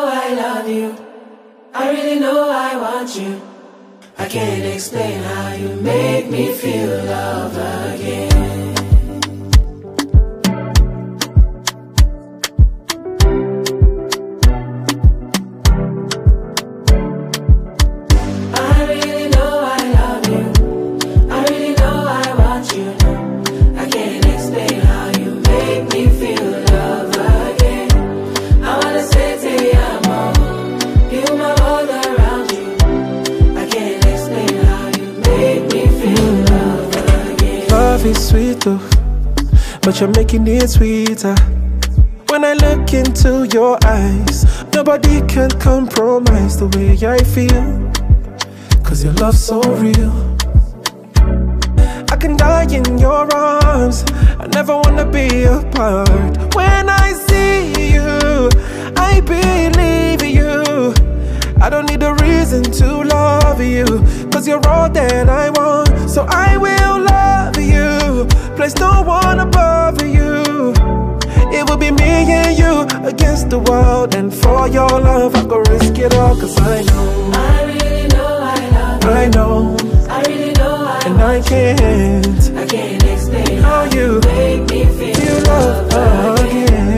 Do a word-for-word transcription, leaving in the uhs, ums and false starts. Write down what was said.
I love you. I really know I want you. I can't explain how you make me feel love again. I really know I love you. I really know I want you. I can't explain how you make me feel love again. I wanna say te amo, feel my world around you. I can't explain how you make me feel love again. Love is sweet though, but you're making it sweeter. When I look into your eyes, nobody can compromise the way I feel. Cause your love's so real. I can die in your arms, I never wanna be apart. When I see you, I believe you. I don't need a reason to love you, cause you're all that I want. So I will love you, place no one above you. It will be me and you against the world, and for your love I go risk it all. Cause I know, I really know I love you. I know, I really know I and I can't, I can't explain how you make me feel feel love love again. again.